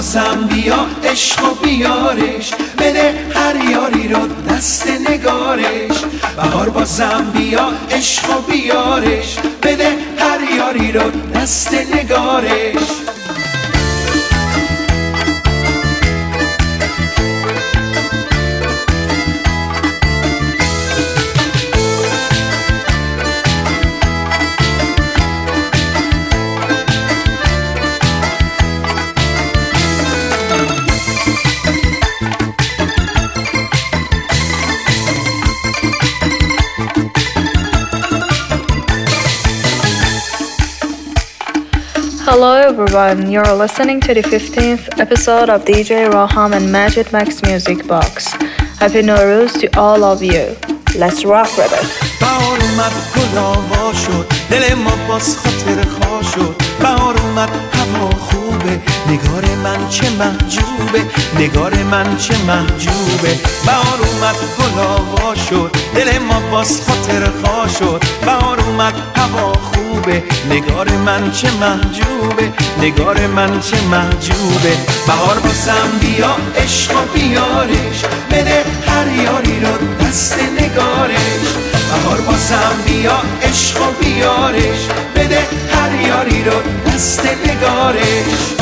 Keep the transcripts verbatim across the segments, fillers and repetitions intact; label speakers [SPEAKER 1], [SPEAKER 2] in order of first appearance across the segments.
[SPEAKER 1] بازم بیا عشق و بیارش، بده هر یاری رو دست نگارش. بهار بازم بیا عشق و بیارش، بده هر یاری رو دست نگارش.
[SPEAKER 2] Hello everyone, you're listening to the fifteenth episode of D J Raham and Majid Max Music Box. Happy Nowruz to all of you. Let's rock with it.
[SPEAKER 1] بهار اومد گل آوا شد، دل ما باز خاطر خوا شد. بهار اومد هوا خوبه، نگار من چه محجوبه، نگار من چه محجوبه. بهار اومد گل آوا شد، دل ما باز خاطر خوا شد. بهار اومد هوا خوبه، نگار من چه محجوبه، نگار من چه محجوبه. بهار بازم بیا عشق و بیارش، بده هر یاری رو دست نگارش. بهار بازم بیا عشق و بیارش، بده هر یاری رو دست نگارش.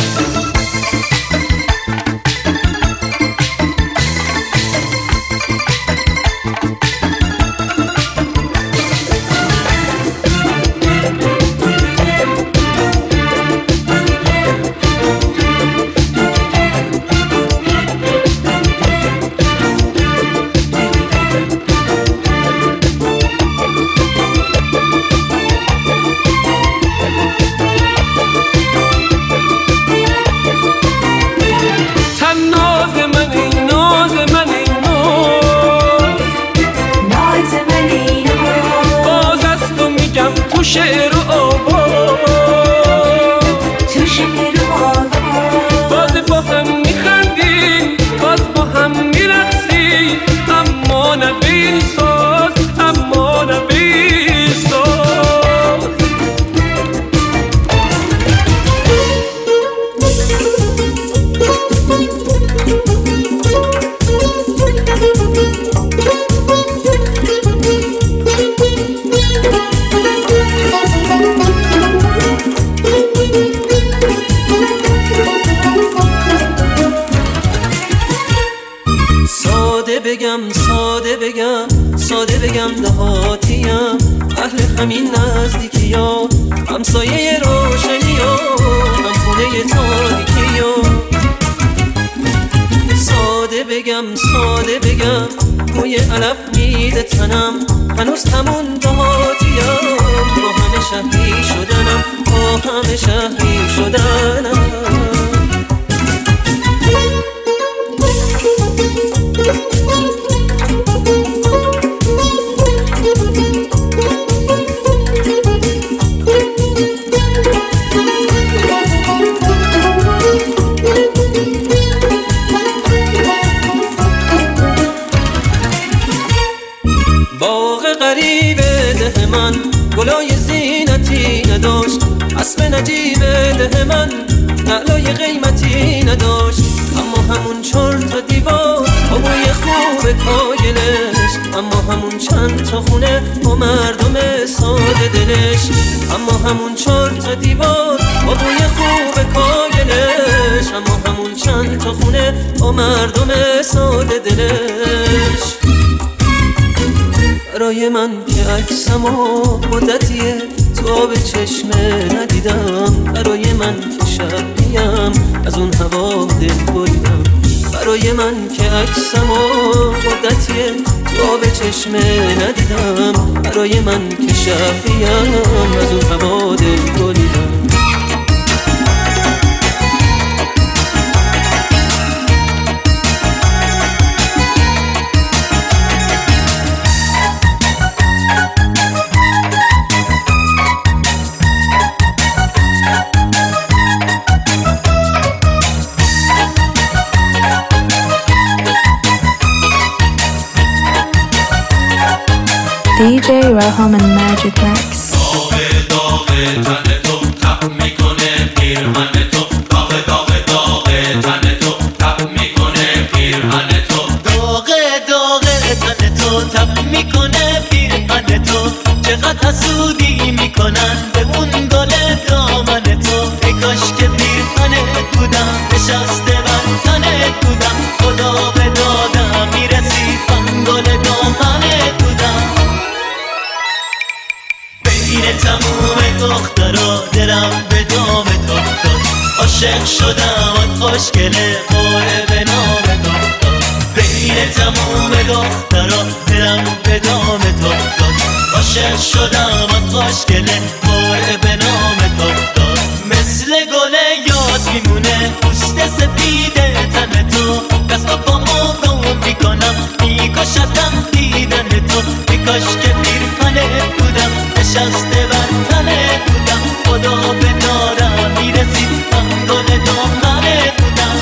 [SPEAKER 3] شعر و آواز تو شعر و آواز باز با هم میخندیم، باز با هم میرقصیم، اما نه به این ساز، اما نه به این ساز. ساده بگم ساده بگم ساده بگم دهاتیم، اهل همین نزدیکی ها، همسایه روشنی ها، هم خونه تاریکی ها. ساده بگم ساده بگم بوی علف میده تنم، هنوز همون دهاتیم، با همه شهری شدنم، با همه شهری شدنم. باغ غریب ده من گلای زینتی نداشت، اسب نجیب ده من نعلای قیمتی نداشت، اما همون چهار تا دیوار با بوی خوب کاگلش، اما همون چند تا خونه با مردم ساده دلش، اما همون چهار تا دیوار با بوی خوب کاگلش، اما همون چند تا خونه با مردم ساده دلش. برای من که عکسمو مدتیه تو آب چشمه ندیدم، برای من که شبیم از اون هوا دل بریدم، برای من که عکسمو مدتیه تو آب چشمه ندیدم، برای من که شبیم از اون هوا دل بریدم.
[SPEAKER 2] دی جی Raham and Majid Max.
[SPEAKER 4] داغ داغ تن تو تپ میکنه پیرهن تو، داغ داغ داغ تن تو تب میکنه پیرهن تو، چقدر حسودی میکنن به اون گل دامن تو. ای کاش که پیرهنت بودم، نشسته بر تنت بودم، خدا به دادم میرسید من گل دامنت بودم. بین تموم دخترا دلم به دامت افتاد، عاشق شدم خوشگله قاره به نامت افتاد. بین تموم دخترا دلم به دامت افتاد، عاشق شدم خوشگله قاره به نامت افتاد. مثل گل یاد میمونه پوست سپید تن تو، دست و پامو گم میکنم میکشتم دیدن تو. ای کاش که پیرهنت بودم، نشسته بر تنت بودم، خدا به دارم میرسید من گل دامنت بودم.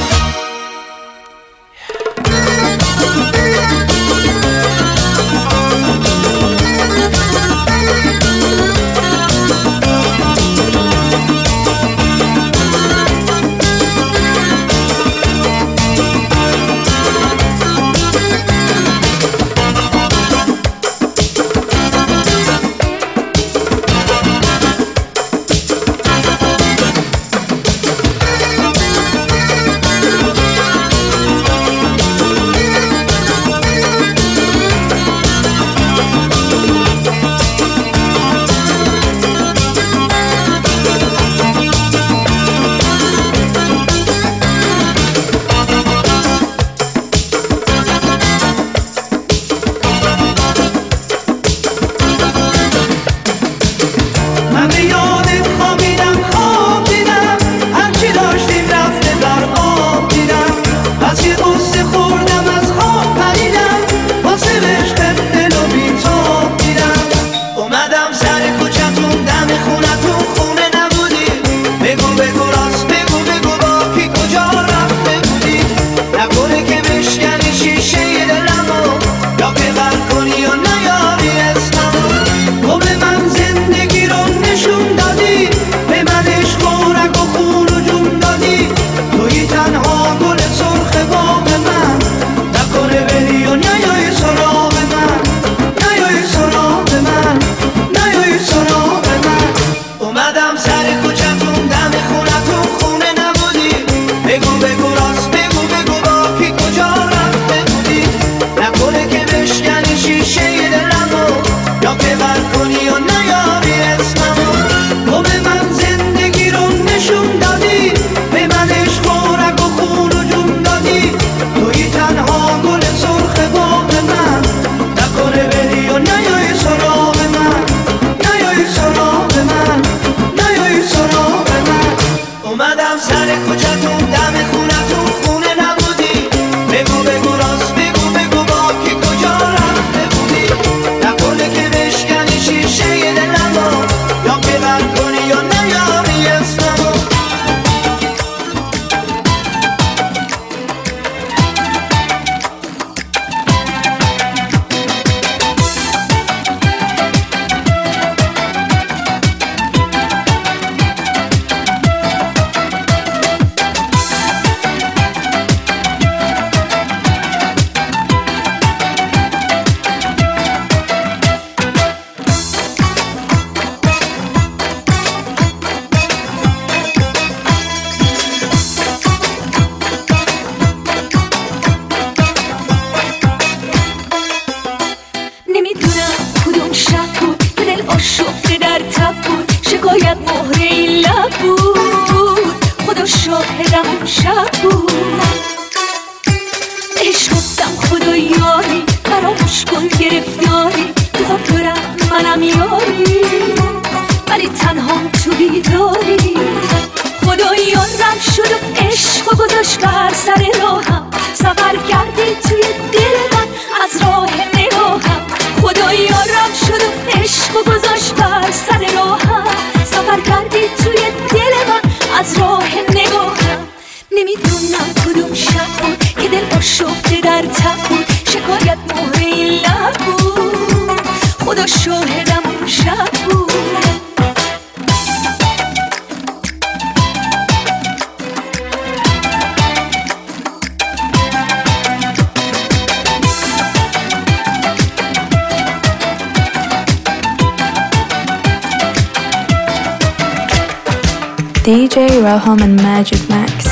[SPEAKER 2] دی جی Raham and Magic Max.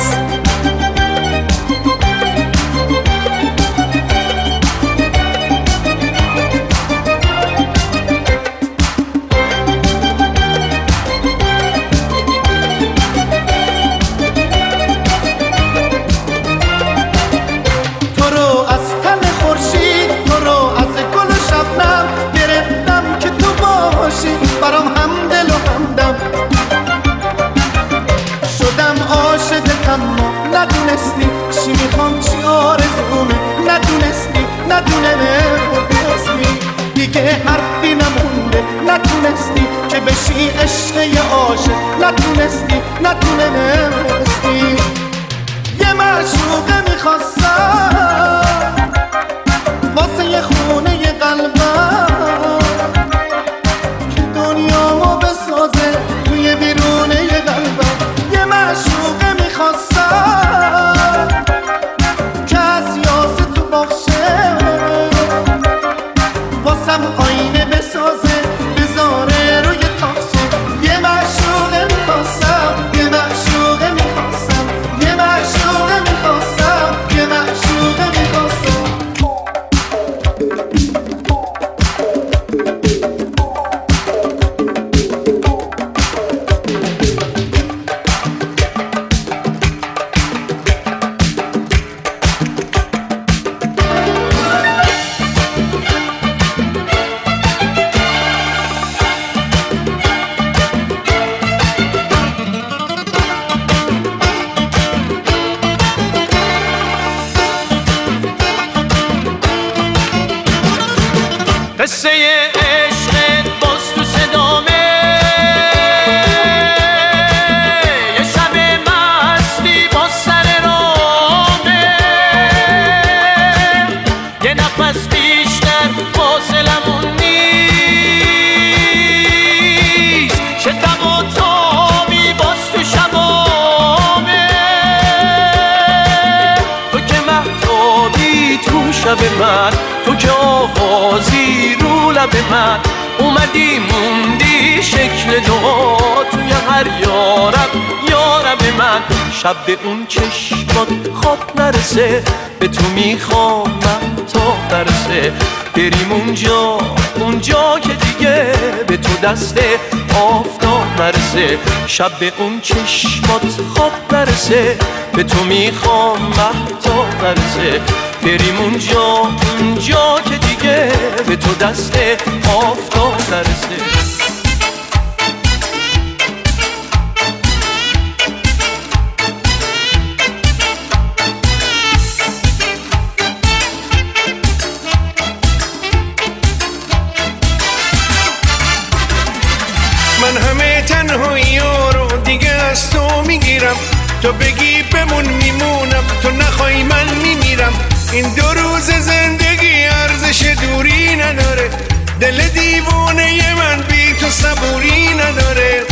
[SPEAKER 1] ندونستی چی میخوام چی آرزومه ندونستی ندونستی دیگه حرفی نمونده ندونستی که بشی عشق یه عاشق ندونستی ندونستی یه معشوقه میخواستم واسه یه خونه یه قلبم که دنیامو بسازه توی بیرونه یه قلبم یه معشوقه میخواستم که از یاس تو باخشه واسم آینه بسازه بذاره روی تاخشه یه معشوقه میخواستم یه معشوقه میخواستم یه معشوقه میخواستم یه معشوقه میخواستم
[SPEAKER 3] قصه عشقت باز تو صدامه یه شب مستی با سر رامه یه نفس بیشتر فاصلمون نیست شتم و تابی باز تو شبامه تو که مهتابی تو شب من تو که آغازی رو لب من اومدی موندی شکل دعا توی هر یارب یارب من شب به اون چشمات خواب نرسه به تو میخوام من تا برسه بریم اونجا اونجا که دیگه به تو دست آفتاب نرسه شب به اون چشمات خواب نرسه به تو میخوام من تا برسه بریم اونجا اونجا که دیگه به تو دست آفتاب نرسه
[SPEAKER 1] من همه تنهایی رو دیگه از تو میگیرم تو بگی بمون میمونم تو نخوای من میمیرم این دو روز زندگی ارزش دوری نداره دل دیوونه من بی تو صبوری نداره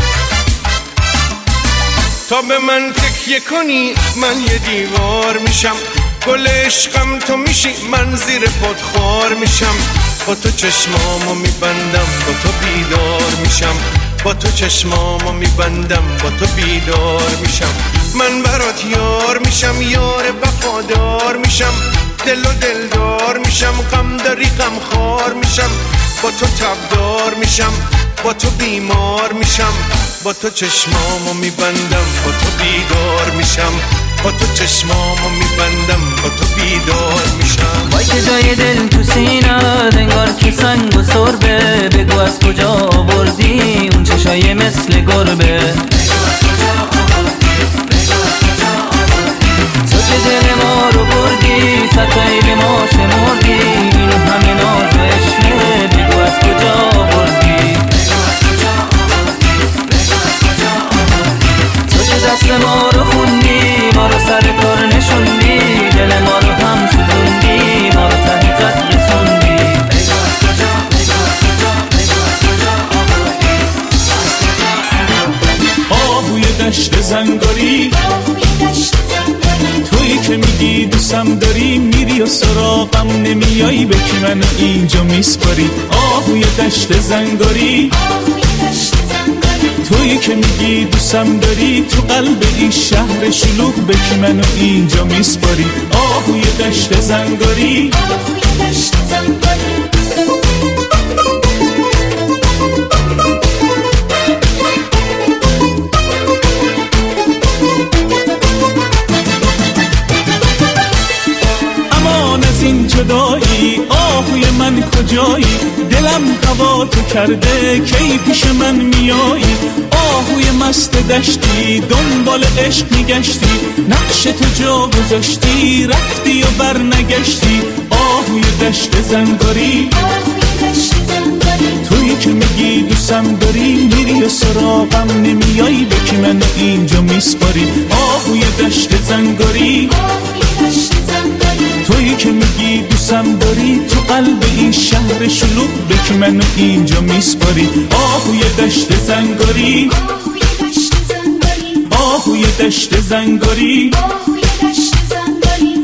[SPEAKER 1] تا به من تکیه کنی من یه دیوار میشم گل عشقم تو میشی من زیر پات خار میشم با تو چشمامو میبندم با تو بیدار میشم با تو چشمامو میبندم با تو بیدار میشم من برات یار میشم یار وفادار میشم دل و دلدار میشم غم داری غم خوار میشم با تو تبدار میشم با تو بیمار میشم با تو چشمامو میبندم با تو بیدار میشم با تو چشمامو میبندم با تو بیدار میشم
[SPEAKER 5] وای که جای دل تو سینه انگار که سنگ و سربه بگو از کجا آوردی اون چشای مثل گربه تو که دل ما رو بردی ستایی به ما شمردی این همه ناز و عشقه بگو از کجا آوردی تو که دست ما رو خوندی ما رو سر کار نشوندی دل ما رو هم سوزوندی ما رو ته خط رسوندی
[SPEAKER 6] آهوی دشت زنگاری تویی که میگی دوستم داری میری و سراغم نمیایی به کی منو اینجا میسپاری آهوی دشت زنگاری تویی که میگی دوستم داری، تو قلب این شهر شلوغ به کی منو اینجا میسپاری. آهوی دشت زنگاری،
[SPEAKER 7] آهوی دشت زنگاری.
[SPEAKER 6] امان از این جدایی، آهوی من کجایی؟ دلم هوا تو کرده کی پیش من میایی. آهوی مست دشتی دنبال عشق میگشتی، نقش تو جا گذاشتی رفتی و بر نگشتی. آهوی دشت زنگاری،
[SPEAKER 7] آهوی دشت زنگاری.
[SPEAKER 6] تویی که میگی دوستم داری، میری و سراغم نمیایی، به کی منو اینجا میسپاری. آهوی دشت زنگاری،
[SPEAKER 7] آهوی دشت زنگاری.
[SPEAKER 6] تویی که میگی دوستم داری، تو قلب این شهر شلوغ به کی منو اینجا میسپاری. آهوی دشت زنگاری،
[SPEAKER 7] آهوی دشت زنگاری.
[SPEAKER 6] آهوی دشت زنگاری،
[SPEAKER 7] آهوی دشت زنگاری.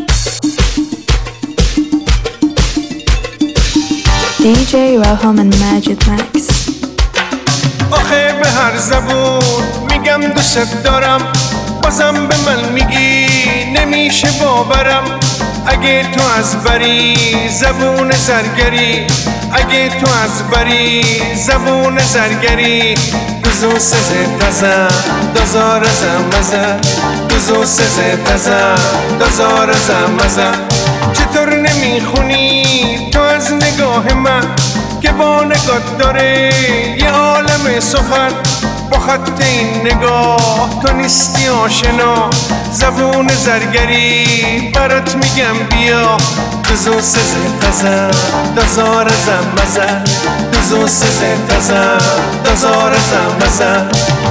[SPEAKER 2] دی جی Roham and Majid Max.
[SPEAKER 1] آخه به هر زبون میگم دوست دارم، بازم به من میگی نمیشه باورم. اگه تو از بری زبون زرگری، اگه تو از بری زبون زرگری. دوزو سزه تزم دازار زمزم، دوزو سزه تزم دازار زمزم. چطور نمیخونی تو از نگاه من که با نگات داره یه عالم سخن؟ با خط این نگاه تو نیستی آشنا، زبون زرگری برات میگم بیا. دوزو سزه تزم دازار زمزم، دوزو سزه تزم دازار زمزم.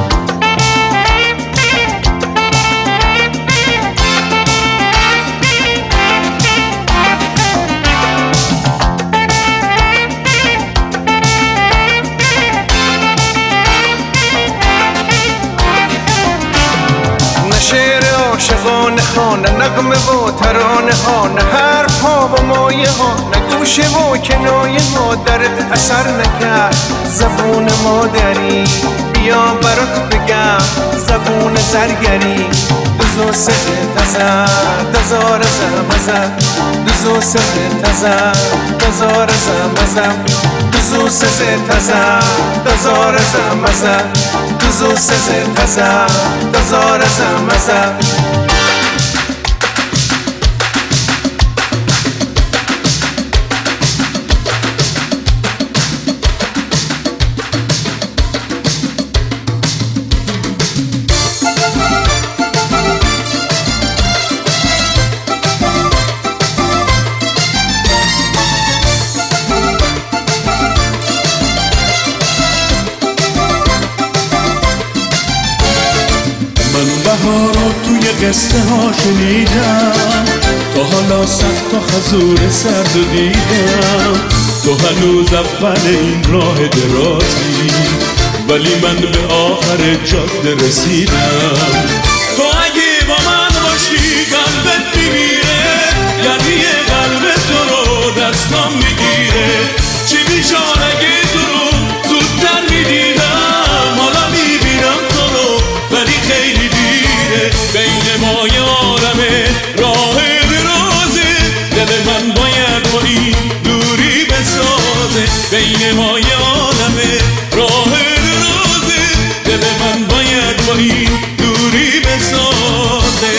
[SPEAKER 1] عاشقانه ها، نه نغمه و ترانه ها، نه حرف ها و مایه ها، نه گوشه و کنایه ها درت اثر نکرد. زبون مادری بیا برات بگم، زبون زرگری. دوزو سزه تزم دازار زمزم، دوزو سزه تزم دازار زمزم، دوزو سزه تزم دازار زمزم، دوزو سزه تزم دازار زمزم.
[SPEAKER 6] قصه ها شنیدم، تا حالا سخت و خزور سرد و دیدم. تو هنوز اول این راه درازی، ولی من به آخر جاده رسیدم. تو اگه با من باشی قلبت میمیره، یعنی قلب تو رو دستم میگیره. چی بیشان اگه تو رو زودتر میدیدم، حالا میبینم تو رو ولی خیلی دیره. بین ما یارمه راه درازه، دل من باید با این دوری بسازه. بین ما یارمه راه درازه، دل من باید با این دوری بسازه.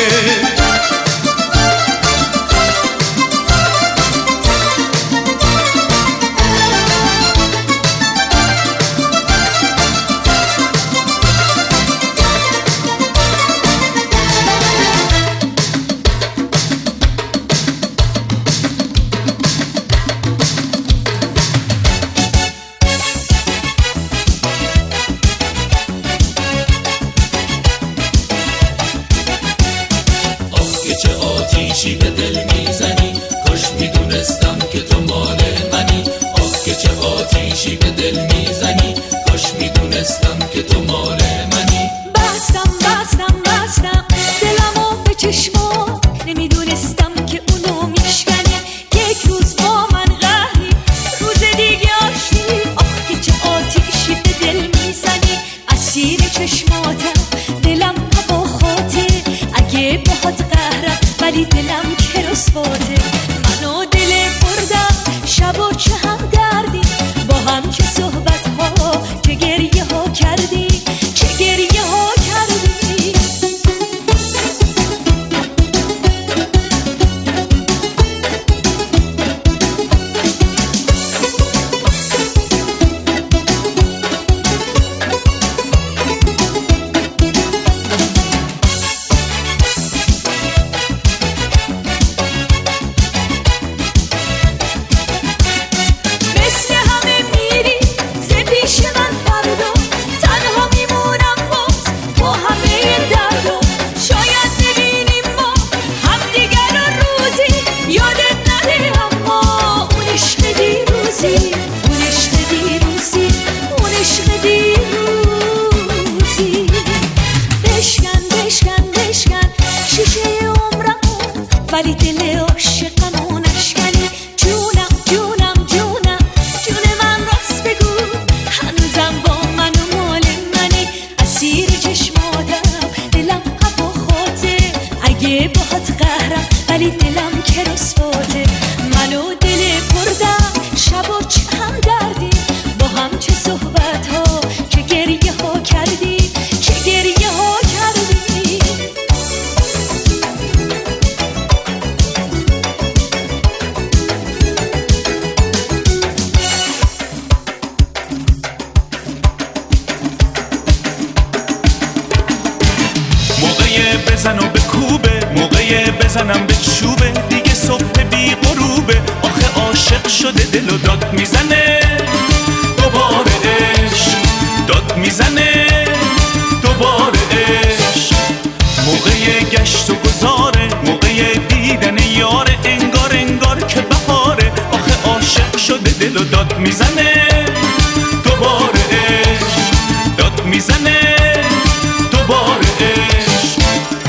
[SPEAKER 1] بزنم به چوبه دیگه صبح بی غروبه آخه عاشق شده دل و داد میزنه دوباره عشق داد میزنه دوباره عشق موقع گشت و گذاره موقع دیدن یاره انگار انگار که بهاره آخه عاشق شده دل و داد میزنه دوباره عشق داد میزنه دوباره عشق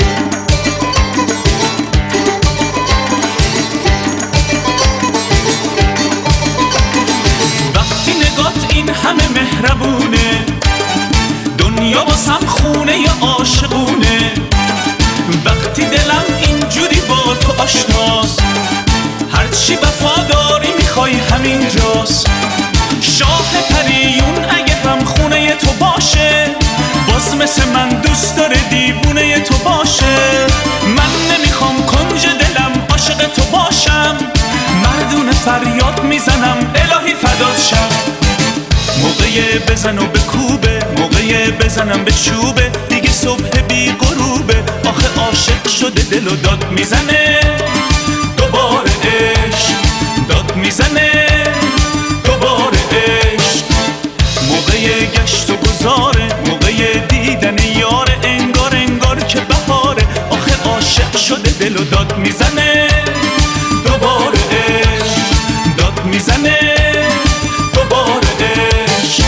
[SPEAKER 1] وقتی نگات این همه مهربونه دنیا واسم خونه ی عاشقونه وقتی دلم اینجوری با تو آشناست هرچی وفاداری میخوای همینجاست شاه پریون اگه هم خونه تو باشه باز مثل من دوست داره دیوونه تو باشه من نمیخوام کنج دلم عاشق تو باشم مردونه فریاد میزنم الهی فدات شم موقع بزن و به کوبه موقع بزنم به چوبه دیگه صبح بی غروبه آخه عاشق شده دل و داد میزنه دوباره عشق داد میزنه دوباره عشق موقع گشت و گذاره موقع دیدن یاره انگار انگار که بهاره آخه عاشق شده دل و داد میزنه دوباره عشق داد میزنه دوباره عشق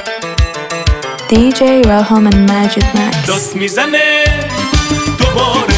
[SPEAKER 2] دی جی Roham and Majid Max
[SPEAKER 1] داد میزنه دوباره